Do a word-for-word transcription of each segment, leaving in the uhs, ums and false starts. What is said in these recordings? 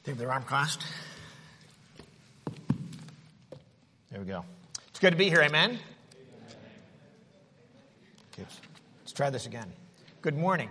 They have their arm crossed. There we go. It's good to be here, amen? Amen. Okay, let's try this again. Good morning.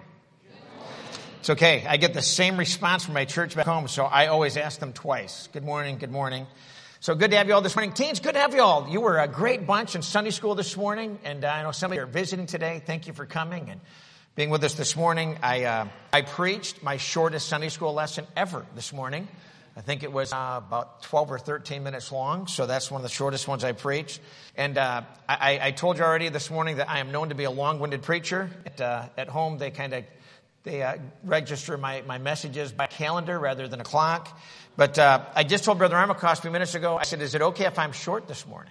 It's okay. I get the same response from my church back home, so I always ask them twice. Good morning, good morning. So good to have you all this morning. Teens, good to have you all. You were a great bunch in Sunday school this morning, and I know some of you are visiting today. Thank you for coming and being with us this morning. I uh, I preached my shortest Sunday school lesson ever this morning. I think it was uh, about twelve or thirteen minutes long, so that's one of the shortest ones I preached. And uh, I, I told you already this morning that I am known to be a long-winded preacher. At, uh, at home, they kind of they uh, register my, my messages by calendar rather than a clock. But uh, I just told Brother Armacost a few minutes ago, I said, is it okay if I'm short this morning?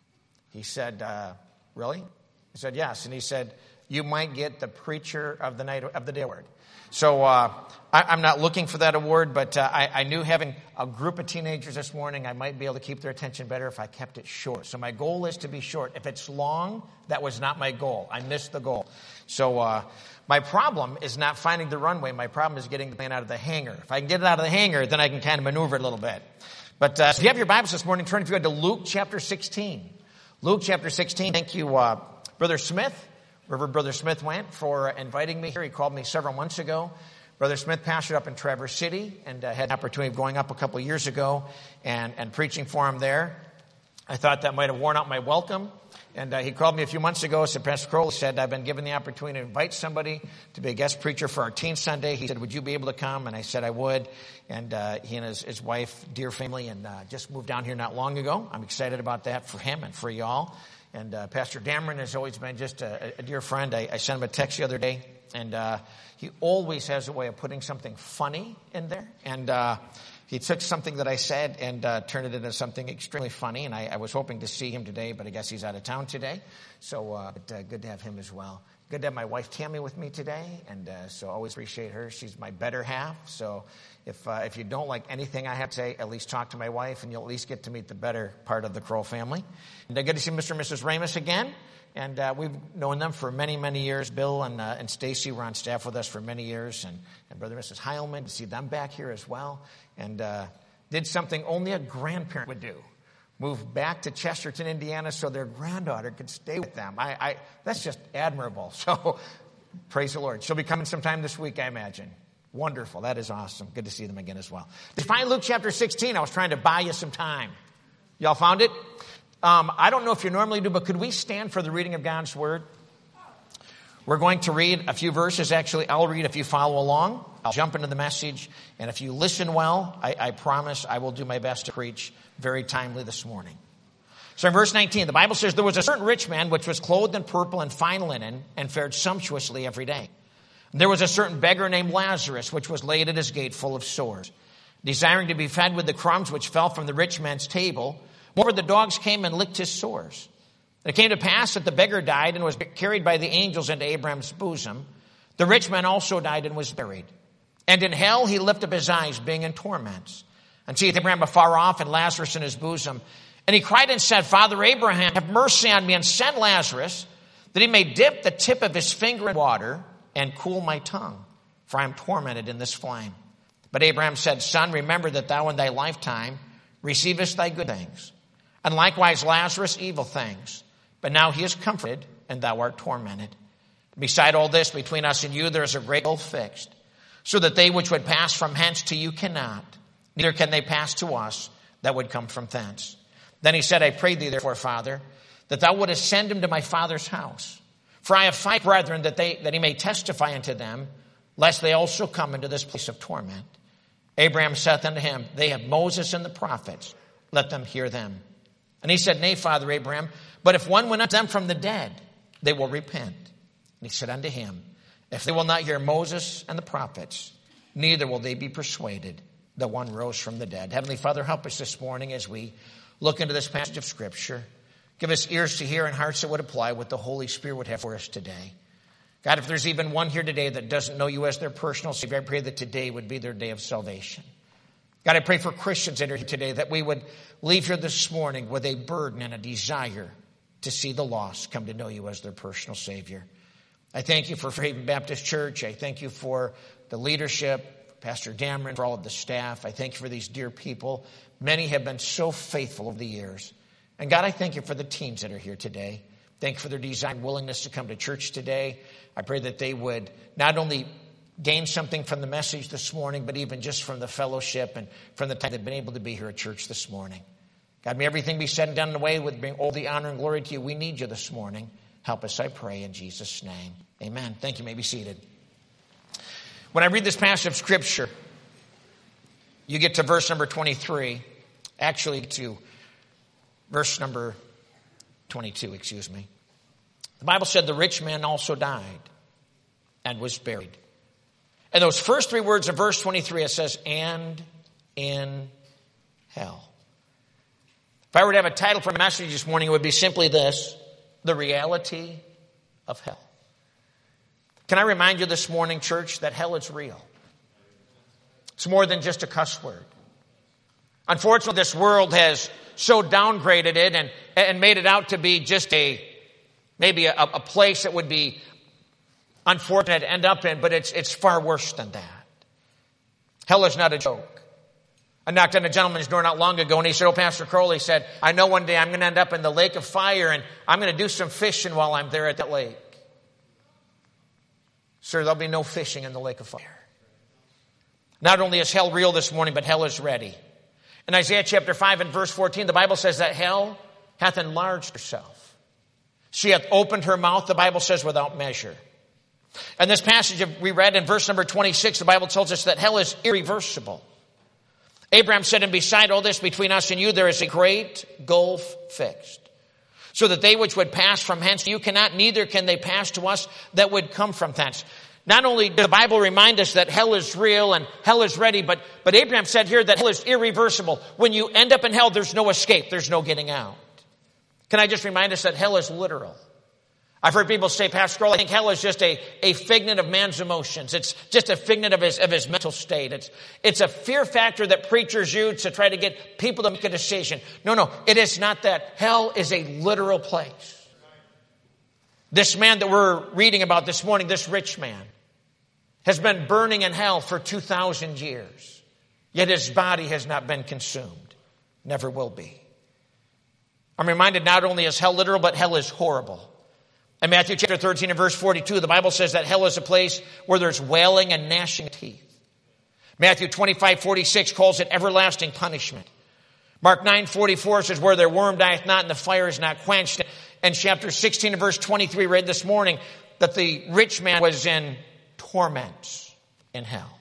He said, uh, really? I said, yes. And he said, you might get the preacher of the night of the day award. So uh, I, I'm not looking for that award, but uh, I, I knew having a group of teenagers this morning, I might be able to keep their attention better if I kept it short. So my goal is to be short. If it's long, that was not my goal. I missed the goal. So uh, my problem is not finding the runway. My problem is getting the plane out of the hangar. If I can get it out of the hangar, then I can kind of maneuver it a little bit. But uh, if you have your Bibles this morning, turn if you go to Luke chapter sixteen. Luke chapter sixteen. Thank you, uh, Brother Smith. Wherever Brother Smith went for inviting me here. He called me several months ago. Brother Smith pastored up in Traverse City and uh, had an opportunity of going up a couple of years ago and, and preaching for him there. I thought that might have worn out my welcome. And uh, he called me a few months ago. Said, Pastor Crowley said, I've been given the opportunity to invite somebody to be a guest preacher for our Teen Sunday. He said, would you be able to come? And I said I would. And uh, he and his, his wife, dear family, and uh, just moved down here not long ago. I'm excited about that for him and for y'all. And uh, Pastor Dameron has always been just a, a dear friend. I, I sent him a text the other day, and uh, he always has a way of putting something funny in there. And uh, he took something that I said and uh, turned it into something extremely funny. And I, I was hoping to see him today, but I guess he's out of town today. So uh, but, uh, good to have him as well. Good to have my wife Tammy with me today, and uh, so I always appreciate her. She's my better half. So if uh, if you don't like anything I have to say, at least talk to my wife, and you'll at least get to meet the better part of the Kroll family. And uh, good to see Mister and Missus Ramus again, and uh, we've known them for many, many years. Bill and uh, and Stacy were on staff with us for many years, and, and Brother and Missus Heilman, to see them back here as well, and uh, did something only a grandparent would do. Moved back to Chesterton, Indiana, so their granddaughter could stay with them. I, I that's just admirable. So praise the Lord. She'll be coming sometime this week, I imagine. Wonderful. That is awesome. Good to see them again as well. Did you find Luke chapter sixteen? I was trying to buy you some time. Y'all found it? Um, I don't know if you normally do, but could we stand for the reading of God's Word? We're going to read a few verses. Actually, I'll read if you follow along. I'll jump into the message. And if you listen well, I, I promise I will do my best to preach very timely this morning. So in verse nineteen, the Bible says, there was a certain rich man which was clothed in purple and fine linen and fared sumptuously every day. There was a certain beggar named Lazarus, which was laid at his gate full of sores, desiring to be fed with the crumbs which fell from the rich man's table. Moreover, the dogs came and licked his sores. And it came to pass that the beggar died and was carried by the angels into Abraham's bosom. The rich man also died and was buried. And in hell he lifted up his eyes, being in torments, and seeth Abraham afar off and Lazarus in his bosom. And he cried and said, Father Abraham, have mercy on me, and send Lazarus, that he may dip the tip of his finger in water and cool my tongue, for I am tormented in this flame. But Abraham said, Son, remember that thou in thy lifetime receivest thy good things, and likewise Lazarus evil things. But now he is comforted, and thou art tormented. Beside all this, between us and you, there is a great gulf fixed, so that they which would pass from hence to you cannot, neither can they pass to us that would come from thence. Then he said, I pray thee therefore, Father, that thou wouldest send him to my father's house. For I have five brethren, that they that he may testify unto them, lest they also come into this place of torment. Abraham saith unto him, They have Moses and the prophets, let them hear them. And he said, Nay, Father Abraham, but if one went unto them from the dead, they will repent. And he said unto him, If they will not hear Moses and the prophets, neither will they be persuaded that one rose from the dead. Heavenly Father, help us this morning as we look into this passage of Scripture. Give us ears to hear and hearts that would apply what the Holy Spirit would have for us today. God, if there's even one here today that doesn't know you as their personal Savior, I pray that today would be their day of salvation. God, I pray for Christians in here today that we would leave here this morning with a burden and a desire to see the lost come to know you as their personal Savior. I thank you for Haven Baptist Church. I thank you for the leadership, Pastor Dameron, for all of the staff. I thank you for these dear people. Many have been so faithful over the years. And God, I thank you for the teens that are here today. Thank you for their desire and willingness to come to church today. I pray that they would not only gain something from the message this morning, but even just from the fellowship and from the time they've been able to be here at church this morning. God, may everything be said and done in a way with bring all the honor and glory to you. We need you this morning. Help us, I pray, in Jesus' name. Amen. Thank you. You may be seated. When I read this passage of Scripture, you get to verse number twenty-three, actually to verse number twenty-two, excuse me. The Bible said the rich man also died and was buried. And those first three words of verse twenty-three, it says, and in hell. If I were to have a title for a message this morning, it would be simply this: the reality of hell. Can I remind you this morning, church, that hell is real? It's more than just a cuss word. Unfortunately, this world has so downgraded it and, and made it out to be just a, maybe a, a place that would be unfortunate to end up in, but it's, it's far worse than that. Hell is not a joke. I knocked on a gentleman's door not long ago, and he said, oh, Pastor Crowley, he said, I know one day I'm going to end up in the lake of fire, and I'm going to do some fishing while I'm there at that lake. Sir, there'll be no fishing in the lake of fire. Not only is hell real this morning, but hell is ready. In Isaiah chapter five and verse fourteen, the Bible says that hell hath enlarged herself. She hath opened her mouth, the Bible says, without measure. And this passage we read in verse number twenty-six, the Bible tells us that hell is irreversible. Abraham said, and beside all this, between us and you, there is a great gulf fixed, so that they which would pass from hence you cannot, neither can they pass to us that would come from thence. Not only does the Bible remind us that hell is real and hell is ready, but, but Abraham said here that hell is irreversible. When you end up in hell, there's no escape. There's no getting out. Can I just remind us that hell is literal? I've heard people say, Pastor Crowley, I think hell is just a, a figment of man's emotions. It's just a figment of his, of his mental state. It's, it's a fear factor that preachers use to try to get people to make a decision. No, no, it is not that. Hell is a literal place. This man that we're reading about this morning, this rich man, has been burning in hell for two thousand years. Yet his body has not been consumed. Never will be. I'm reminded not only is hell literal, but hell is horrible. In Matthew chapter thirteen and verse forty-two, the Bible says that hell is a place where there's wailing and gnashing of teeth. Matthew twenty-five forty-six calls it everlasting punishment. Mark nine forty-four says, where their worm dieth not and the fire is not quenched. And chapter sixteen and verse twenty-three read this morning that the rich man was in torments in hell.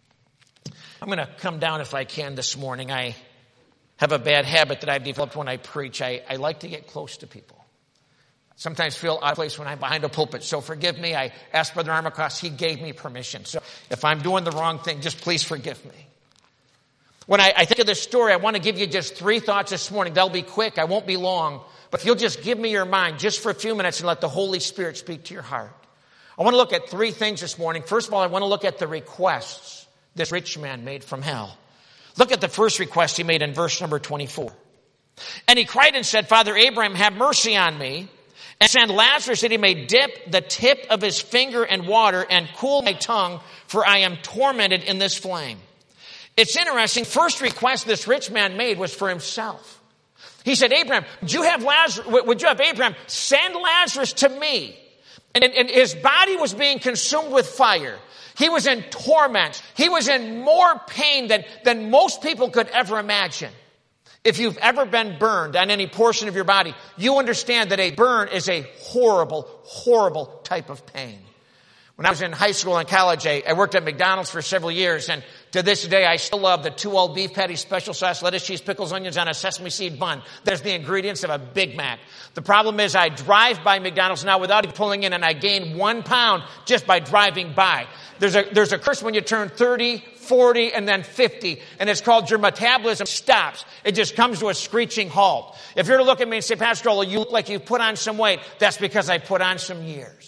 I'm going to come down if I can this morning. I have a bad habit that I've developed when I preach. I, I like to get close to people. Sometimes feel out of place when I'm behind a pulpit. So forgive me. I asked Brother Armacross. He gave me permission. So if I'm doing the wrong thing, just please forgive me. When I, I think of this story, I want to give you just three thoughts this morning. They'll be quick. I won't be long. But if you'll just give me your mind just for a few minutes and let the Holy Spirit speak to your heart. I want to look at three things this morning. First of all, I want to look at the requests this rich man made from hell. Look at the first request he made in verse number twenty-four. And he cried and said, Father Abraham, have mercy on me, and send Lazarus that he may dip the tip of his finger in water and cool my tongue, for I am tormented in this flame. It's interesting. First request this rich man made was for himself. He said, Abraham, would you have Lazarus, would you have Abraham send Lazarus to me? And, and his body was being consumed with fire. He was in torment. He was in more pain than, than most people could ever imagine. If you've ever been burned on any portion of your body, you understand that a burn is a horrible, horrible type of pain. When I was in high school and college, I, I worked at McDonald's for several years, and to this day, I still love the two all beef patty, special sauce, lettuce, cheese, pickles, onions on a sesame seed bun. There's the ingredients of a Big Mac. The problem is I drive by McDonald's now without even pulling in, and I gain one pound just by driving by. There's a, there's a curse when you turn thirty, forty, and then fifty, and it's called your metabolism stops. It just comes to a screeching halt. If you're to look at me and say, Pastor Crowley, you look like you've put on some weight, that's because I put on some years.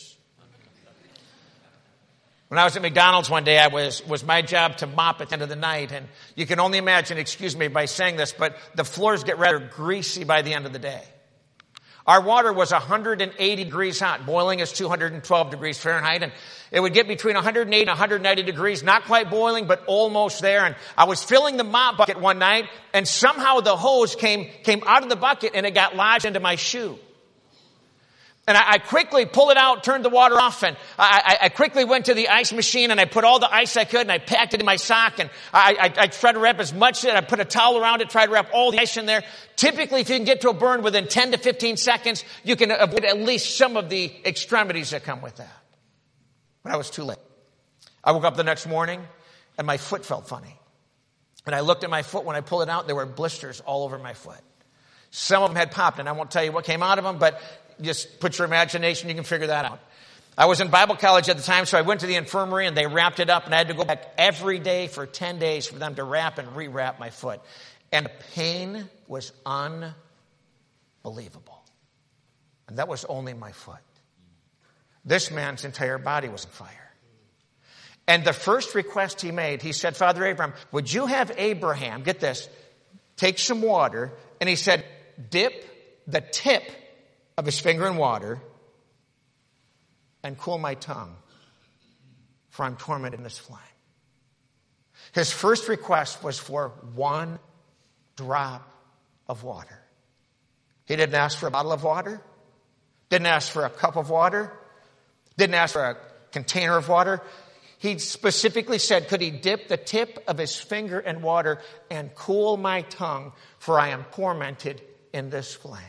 When I was at McDonald's one day, I was, was my job to mop at the end of the night. And you can only imagine, excuse me by saying this, but the floors get rather greasy by the end of the day. Our water was one hundred eighty degrees hot. Boiling is two hundred twelve degrees Fahrenheit. And it would get between one hundred eighty and one hundred ninety degrees. Not quite boiling, but almost there. And I was filling the mop bucket one night, and somehow the hose came, came out of the bucket, and it got lodged into my shoe. And I, I quickly pulled it out, turned the water off, and I, I, I quickly went to the ice machine, and I put all the ice I could, and I packed it in my sock, and I, I, I tried to wrap as much, and I put a towel around it, tried to wrap all the ice in there. Typically, if you can get to a burn within ten to fifteen seconds, you can avoid at least some of the extremities that come with that. But I was too late. I woke up the next morning, and my foot felt funny. And I looked at my foot. When I pulled it out, there were blisters all over my foot. Some of them had popped, and I won't tell you what came out of them, but just put your imagination, you can figure that out. I was in Bible college at the time, so I went to the infirmary and they wrapped it up, and I had to go back every day for ten days for them to wrap and rewrap my foot. And the pain was unbelievable. And that was only my foot. This man's entire body was on fire. And the first request he made, he said, Father Abraham, would you have Abraham, get this, take some water, and he said, dip the tip of his finger in water and cool my tongue, for I'm tormented in this flame. His first request was for one drop of water. He didn't ask for a bottle of water, didn't ask for a cup of water, didn't ask for a container of water. He specifically said, could he dip the tip of his finger in water and cool my tongue, for I am tormented in this flame.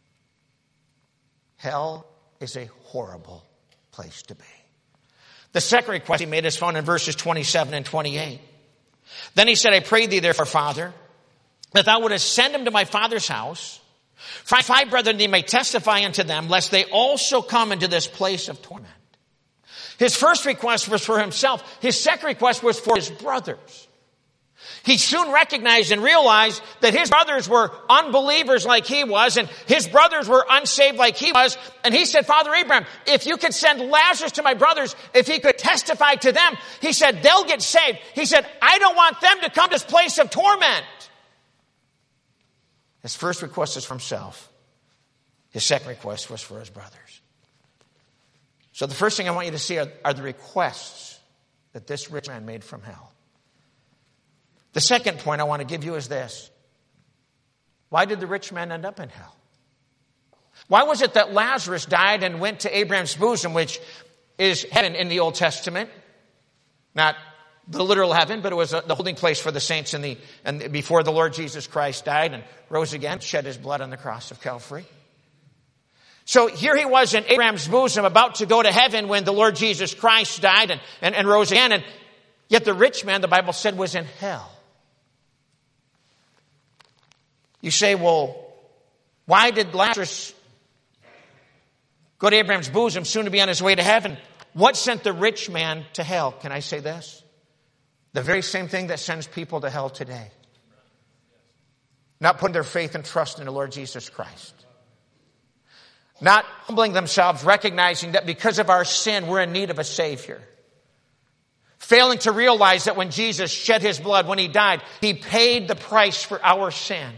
Hell is a horrible place to be. The second request he made is found in verses twenty-seven and twenty-eight. Then he said, I pray thee therefore, Father, that thou wouldest send him to my father's house. For my five brethren, they may testify unto them, lest they also come into this place of torment. His first request was for himself. His second request was for his brothers. He soon recognized and realized that his brothers were unbelievers like he was, and his brothers were unsaved like he was. And he said, Father Abraham, if you could send Lazarus to my brothers, if he could testify to them, he said, they'll get saved. He said, I don't want them to come to this place of torment. His first request was for himself. His second request was for his brothers. So the first thing I want you to see are, are the requests that this rich man made from hell. The second point I want to give you is this. Why did the rich man end up in hell? Why was it that Lazarus died and went to Abraham's bosom, which is heaven in the Old Testament? Not the literal heaven, but it was a, the holding place for the saints in the, and before the Lord Jesus Christ died and rose again, shed his blood on the cross of Calvary. So here he was in Abraham's bosom, about to go to heaven when the Lord Jesus Christ died and, and, and rose again. And yet the rich man, the Bible said, was in hell. You say, well, why did Lazarus go to Abraham's bosom, soon to be on his way to heaven? What sent the rich man to hell? Can I say this? The very same thing that sends people to hell today. Not putting their faith and trust in the Lord Jesus Christ. Not humbling themselves, recognizing that because of our sin, we're in need of a Savior. Failing to realize that when Jesus shed his blood, when he died, he paid the price for our sin.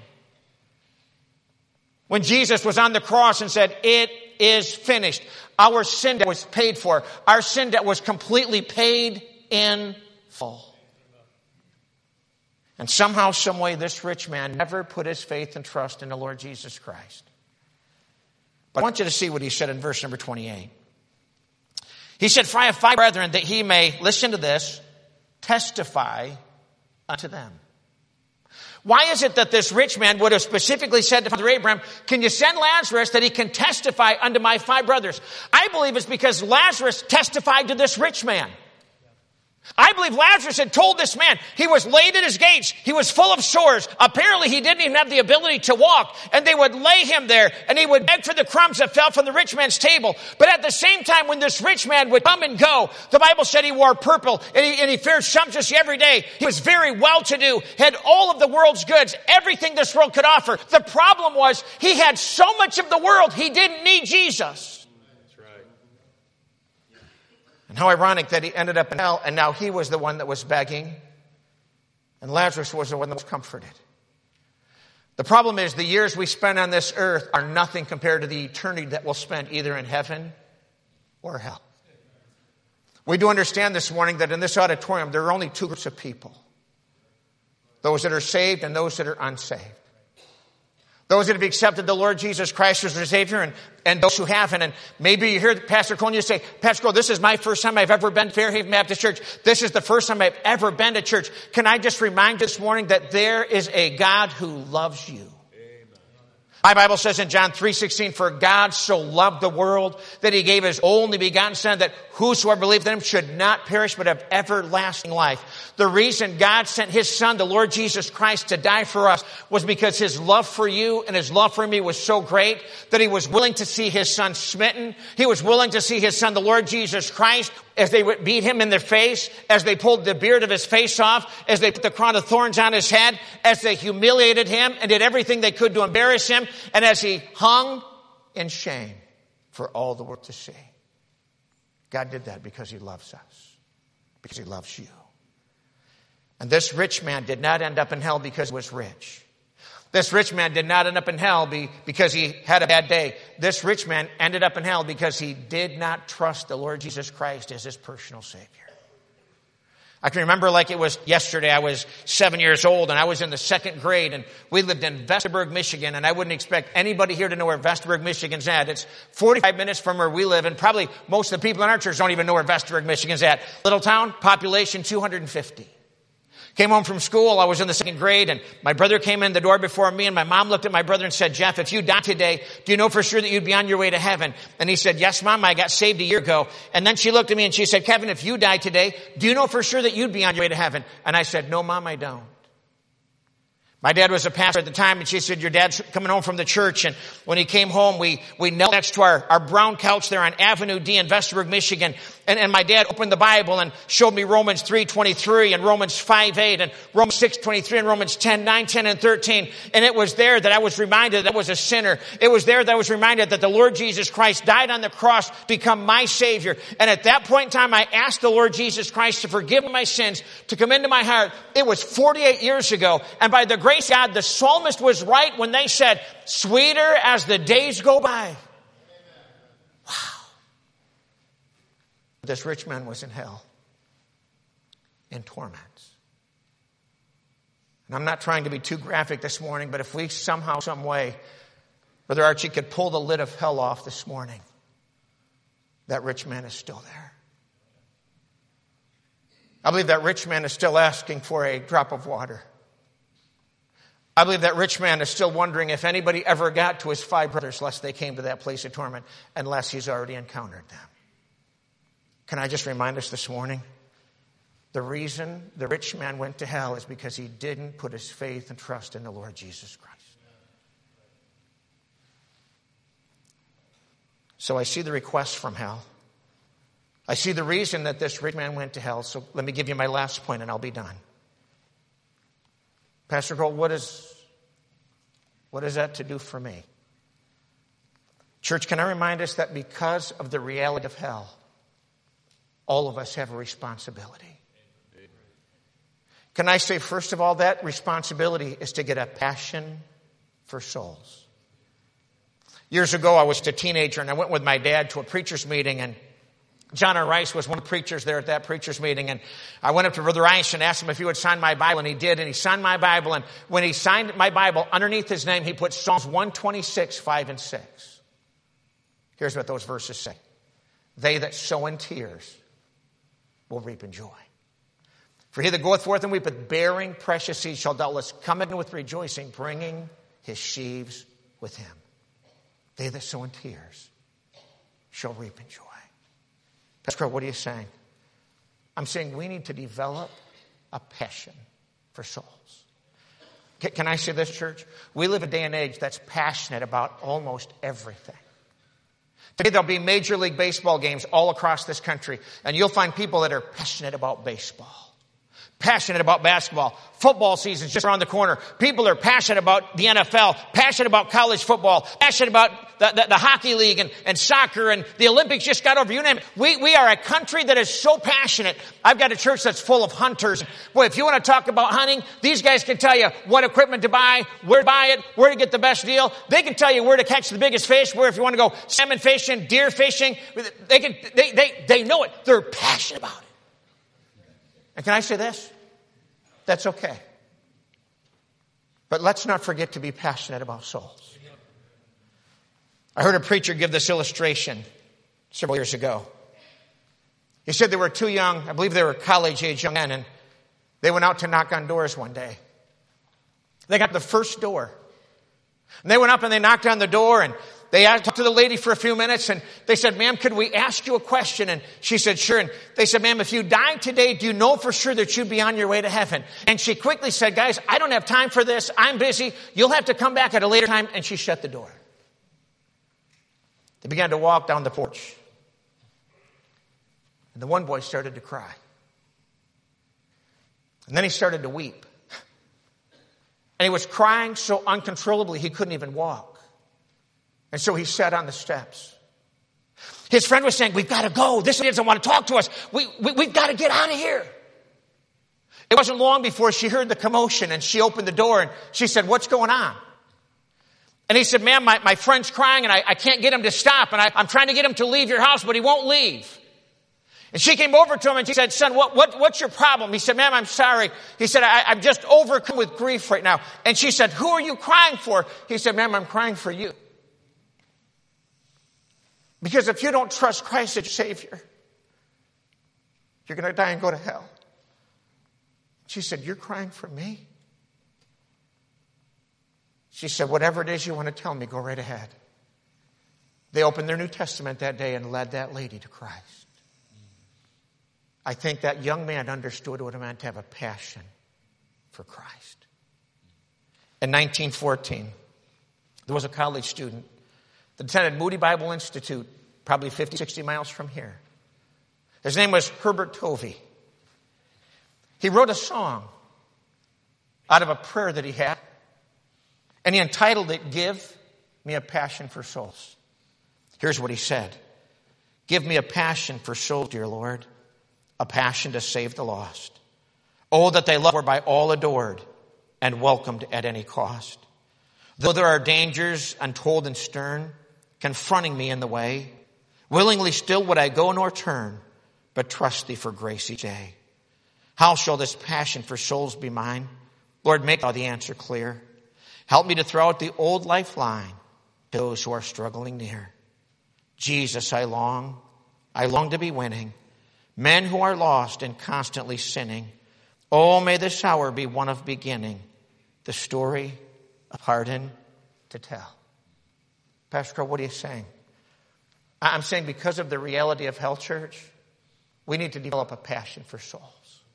When Jesus was on the cross and said, it is finished. Our sin debt was paid for. Our sin debt was completely paid in full. And somehow, some way, this rich man never put his faith and trust in the Lord Jesus Christ. But I want you to see what he said in verse number twenty-eight. He said, for I have five brethren, that he may, listen to this, testify unto them. Why is it that this rich man would have specifically said to Father Abraham, can you send Lazarus that he can testify unto my five brothers? I believe it's because Lazarus testified to this rich man. I believe Lazarus had told this man, he was laid at his gates, he was full of sores. Apparently he didn't even have the ability to walk, and they would lay him there, and he would beg for the crumbs that fell from the rich man's table. But at the same time, when this rich man would come and go, the Bible said he wore purple, and he, and he fared sumptuously every day. He was very well-to-do, had all of the world's goods, everything this world could offer. The problem was, he had so much of the world, he didn't need Jesus. And how ironic that he ended up in hell, and now he was the one that was begging, and Lazarus was the one that was comforted. The problem is the years we spend on this earth are nothing compared to the eternity that we'll spend either in heaven or hell. We do understand this morning that in this auditorium there are only two groups of people. Those that are saved and those that are unsaved. Those that have accepted the Lord Jesus Christ as their Savior and, and those who haven't. And maybe you hear Pastor Cole and you say, Pastor Cole, this is my first time I've ever been to Fairhaven Baptist Church. This is the first time I've ever been to church. Can I just remind you this morning that there is a God who loves you. My Bible says in John three sixteen, for God so loved the world that he gave his only begotten Son, that whosoever believed in him should not perish but have everlasting life. The reason God sent his Son, the Lord Jesus Christ, to die for us was because his love for you and his love for me was so great that he was willing to see his Son smitten. He was willing to see his Son, the Lord Jesus Christ, as they would beat him in the face, as they pulled the beard of his face off, as they put the crown of thorns on his head, as they humiliated him and did everything they could to embarrass him, and as he hung in shame for all the world to see. God did that because he loves us, because he loves you. And this rich man did not end up in hell because he was rich. This rich man did not end up in hell be, because he had a bad day. This rich man ended up in hell because he did not trust the Lord Jesus Christ as his personal Savior. I can remember like it was yesterday. I was seven years old and I was in the second grade and we lived in Vesterberg, Michigan, and I wouldn't expect anybody here to know where Vesterberg, Michigan's at. It's forty-five minutes from where we live, and probably most of the people in our church don't even know where Vesterberg, Michigan's at. Little town, population two hundred fifty. Came home from school. I was in the second grade and my brother came in the door before me, and my mom looked at my brother and said, Jeff, if you die today, do you know for sure that you'd be on your way to heaven? And he said, yes, Mom, I got saved a year ago. And then she looked at me and she said, Kevin, if you die today, do you know for sure that you'd be on your way to heaven? And I said, no, Mom, I don't. My dad was a pastor at the time, and she said, your dad's coming home from the church. And when he came home, we, we knelt next to our, our brown couch there on Avenue D in Vesterberg, Michigan. And, and my dad opened the Bible and showed me Romans three twenty-three and Romans five eight and Romans six twenty-three and Romans ten nine, ten, and thirteen. And it was there that I was reminded that I was a sinner. It was there that I was reminded that the Lord Jesus Christ died on the cross to become my Savior. And at that point in time, I asked the Lord Jesus Christ to forgive my sins, to come into my heart. It was forty-eight years ago. And by the grace of God, the psalmist was right when they said, sweeter as the days go by. Wow. This rich man was in hell, in torments. And I'm not trying to be too graphic this morning, but if we somehow, some way, Brother Archie could pull the lid of hell off this morning, that rich man is still there. I believe that rich man is still asking for a drop of water. I believe that rich man is still wondering if anybody ever got to his five brothers lest they came to that place of torment, unless he's already encountered them. Can I just remind us this morning? The reason the rich man went to hell is because he didn't put his faith and trust in the Lord Jesus Christ. So I see the request from hell. I see the reason that this rich man went to hell. So let me give you my last point and I'll be done. Pastor Cole, what is, what is that to do for me? Church, can I remind us that because of the reality of hell, all of us have a responsibility. Can I say, first of all, that responsibility is to get a passion for souls. Years ago, I was a teenager and I went with my dad to a preacher's meeting, and John R. Rice was one of the preachers there at that preacher's meeting. And I went up to Brother Rice and asked him if he would sign my Bible, and he did. And he signed my Bible. And when he signed my Bible, underneath his name, he put Psalms one twenty-six, five and six. Here's what those verses say. They that sow in tears will reap in joy. For he that goeth forth and weepeth, bearing precious seed, shall doubtless come in with rejoicing, bringing his sheaves with him. They that sow in tears shall reap in joy. Pastor, what are you saying? I'm saying we need to develop a passion for souls. Can I say this, church? We live a day and age that's passionate about almost everything. Today there'll be Major League Baseball games all across this country, and you'll find people that are passionate about baseball. passionate about basketball. Football season's just around the corner. People are passionate about the N F L, passionate about college football, passionate about the, the, the hockey league and, and soccer, and the Olympics just got over. You name it. We, we are a country that is so passionate. I've got a church that's full of hunters. Boy, if you want to talk about hunting, these guys can tell you what equipment to buy, where to buy it, where to get the best deal. They can tell you where to catch the biggest fish, where if you want to go salmon fishing, deer fishing, they can, they, they, they know it. They're passionate about it. And can I say this? That's okay. But let's not forget to be passionate about souls. I heard a preacher give this illustration several years ago. He said they were two young, I believe they were college-age young men, and they went out to knock on doors one day. They got the first door. And they went up and they knocked on the door, and they talked to the lady for a few minutes, and they said, ma'am, could we ask you a question? And she said, sure. And they said, ma'am, if you died today, do you know for sure that you'd be on your way to heaven? And she quickly said, guys, I don't have time for this. I'm busy. You'll have to come back at a later time. And she shut the door. They began to walk down the porch. And the one boy started to cry. And then he started to weep. And he was crying so uncontrollably he couldn't even walk. And so he sat on the steps. His friend was saying, we've got to go. This doesn't want to talk to us. We, we, we've got to get out of here. It wasn't long before she heard the commotion, and she opened the door and she said, what's going on? And he said, ma'am, my, my friend's crying and I, I can't get him to stop. And I, I'm trying to get him to leave your house, but he won't leave. And she came over to him and she said, son, what, what, what's your problem? He said, ma'am, I'm sorry. He said, I, I'm just overcome with grief right now. And she said, who are you crying for? He said, ma'am, I'm crying for you. Because if you don't trust Christ as your Savior, you're going to die and go to hell. She said, you're crying for me? She said, whatever it is you want to tell me, go right ahead. They opened their New Testament that day and led that lady to Christ. I think that young man understood what it meant to have a passion for Christ. In nineteen fourteen, there was a college student that attended Moody Bible Institute, probably fifty, sixty miles from here. His name was Herbert Tovey. He wrote a song out of a prayer that he had, and he entitled it, Give Me a Passion for Souls. Here's what he said. Give me a passion for souls, dear Lord, a passion to save the lost. Oh, that they love were by all adored and welcomed at any cost. Though there are dangers untold and stern, confronting me in the way, willingly still would I go nor turn, but trust thee for grace each day. How shall this passion for souls be mine? Lord, make thou the answer clear. Help me to throw out the old lifeline to those who are struggling near. Jesus, I long, I long to be winning men who are lost and constantly sinning. Oh, may this hour be one of beginning the story of pardon to tell. Pastor Crow, what are you saying? I'm saying because of the reality of Hell Church, we need to develop a passion for souls.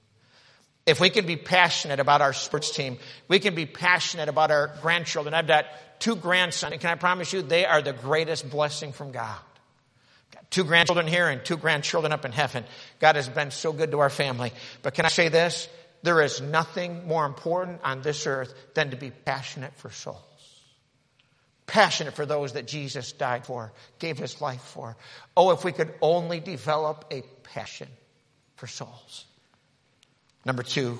If we can be passionate about our sports team, we can be passionate about our grandchildren. I've got two grandsons, and can I promise you, they are the greatest blessing from God. Got two grandchildren here and two grandchildren up in heaven. God has been so good to our family. But can I say this? There is nothing more important on this earth than to be passionate for souls. Passionate for those that Jesus died for, gave his life for. Oh, if we could only develop a passion for souls. Number two,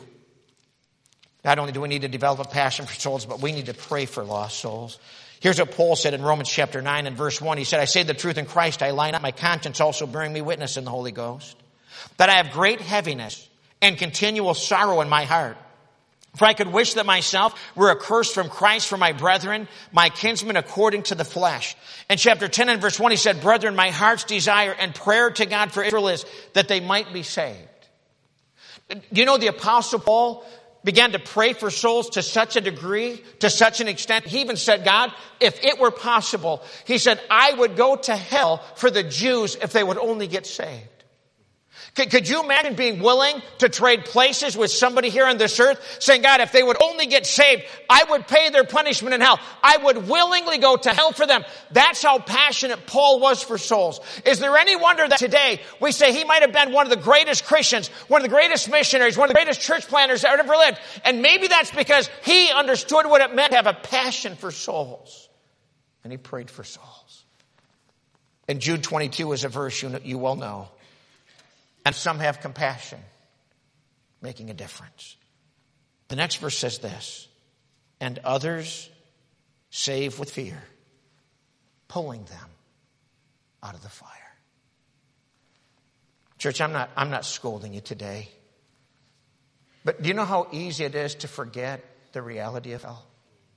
not only do we need to develop a passion for souls, but we need to pray for lost souls. Here's what Paul said in Romans chapter nine and verse one. He said, I say the truth in Christ, I lie not, my conscience also bearing me witness in the Holy Ghost, that I have great heaviness and continual sorrow in my heart. For I could wish that myself were accursed from Christ for my brethren, my kinsmen according to the flesh. In chapter ten and verse one, he said, brethren, my heart's desire and prayer to God for Israel is that they might be saved. You know, the Apostle Paul began to pray for souls to such a degree, to such an extent. He even said, God, if it were possible, he said, I would go to hell for the Jews if they would only get saved. Could, could you imagine being willing to trade places with somebody here on this earth, saying, God, if they would only get saved, I would pay their punishment in hell. I would willingly go to hell for them. That's how passionate Paul was for souls. Is there any wonder that today we say he might have been one of the greatest Christians, one of the greatest missionaries, one of the greatest church planners that ever lived? And maybe that's because he understood what it meant to have a passion for souls. And he prayed for souls. And Jude twenty-two is a verse you, you well know. And some have compassion, making a difference. The next verse says this, and others save with fear, pulling them out of the fire. Church, I'm not, I'm not scolding you today. But do you know how easy it is to forget the reality of hell?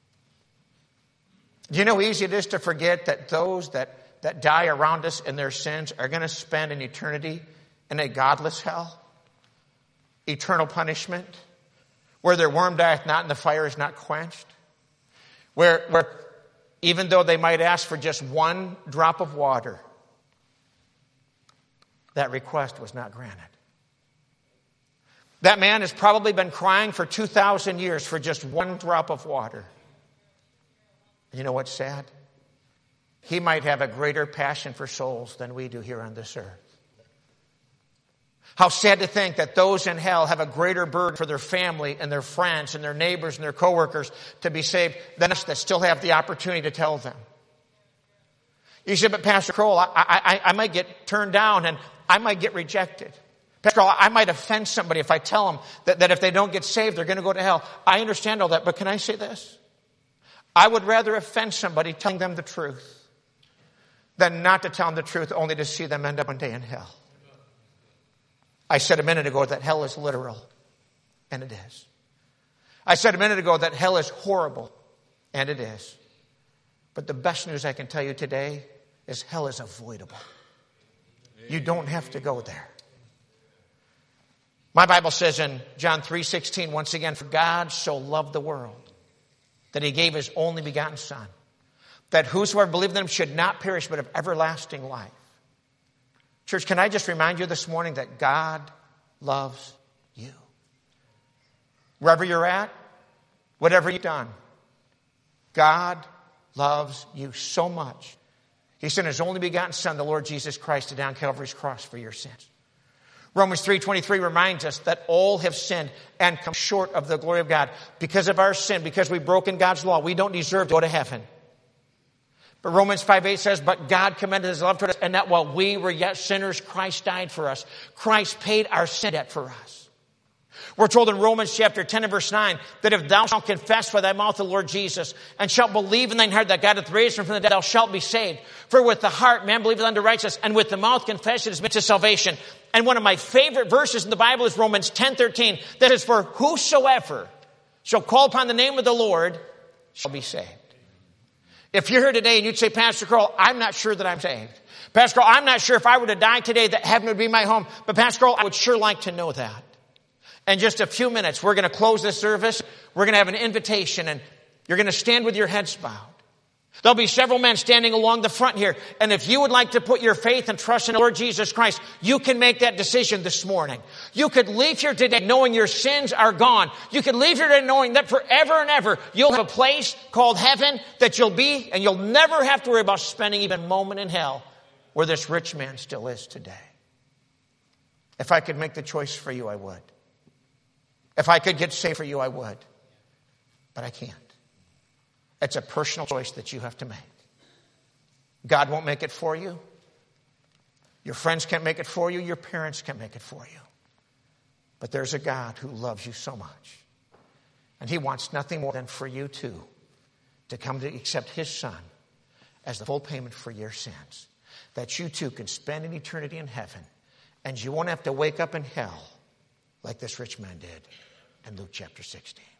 Do you know how easy it is to forget that those that, that die around us in their sins are going to spend an eternity in a godless hell? Eternal punishment? Where their worm dieth not and the fire is not quenched? Where, where even though they might ask for just one drop of water, that request was not granted. That man has probably been crying for two thousand years for just one drop of water. You know what's sad? He might have a greater passion for souls than we do here on this earth. How sad to think that those in hell have a greater burden for their family and their friends and their neighbors and their coworkers to be saved than us that still have the opportunity to tell them. You said, but Pastor Kroll, I, I, I might get turned down and I might get rejected. Pastor Kroll, I might offend somebody if I tell them that, that if they don't get saved, they're going to go to hell. I understand all that, but can I say this? I would rather offend somebody telling them the truth than not to tell them the truth only to see them end up one day in hell. I said a minute ago that hell is literal, and it is. I said a minute ago that hell is horrible, and it is. But the best news I can tell you today is hell is avoidable. You don't have to go there. My Bible says in John three sixteen, once again, for God so loved the world that he gave his only begotten Son, that whosoever believed in him should not perish but have everlasting life. Church, can I just remind you this morning that God loves you? Wherever you're at, whatever you've done, God loves you so much. He sent his only begotten Son, the Lord Jesus Christ, to die on Calvary's cross for your sins. Romans three twenty-three reminds us that all have sinned and come short of the glory of God. Because of our sin, because we've broken God's law, we don't deserve to go to heaven. But Romans five eight says, but God commended his love toward us, and that while we were yet sinners, Christ died for us. Christ paid our sin debt for us. We're told in Romans chapter ten and verse nine that if thou shalt confess with thy mouth the Lord Jesus and shalt believe in thine heart that God hath raised him from the dead, thou shalt be saved. For with the heart man believeth unto righteousness, and with the mouth confession is made to salvation. And one of my favorite verses in the Bible is Romans ten thirteen, that is, for whosoever shall call upon the name of the Lord shall be saved. If you're here today and you'd say, Pastor Kroll, I'm not sure that I'm saved. Pastor Kroll, I'm not sure if I were to die today that heaven would be my home. But Pastor Kroll, I would sure like to know that. In just a few minutes, we're going to close this service. We're going to have an invitation, and you're going to stand with your heads bowed. There'll be several men standing along the front here. And if you would like to put your faith and trust in the Lord Jesus Christ, you can make that decision this morning. You could leave here today knowing your sins are gone. You could leave here today knowing that forever and ever you'll have a place called heaven that you'll be, and you'll never have to worry about spending even a moment in hell where this rich man still is today. If I could make the choice for you, I would. If I could get saved for you, I would. But I can't. It's a personal choice that you have to make. God won't make it for you. Your friends can't make it for you. Your parents can't make it for you. But there's a God who loves you so much. And he wants nothing more than for you too to come to accept his Son as the full payment for your sins. That you too can spend an eternity in heaven. And you won't have to wake up in hell like this rich man did in Luke chapter sixteen.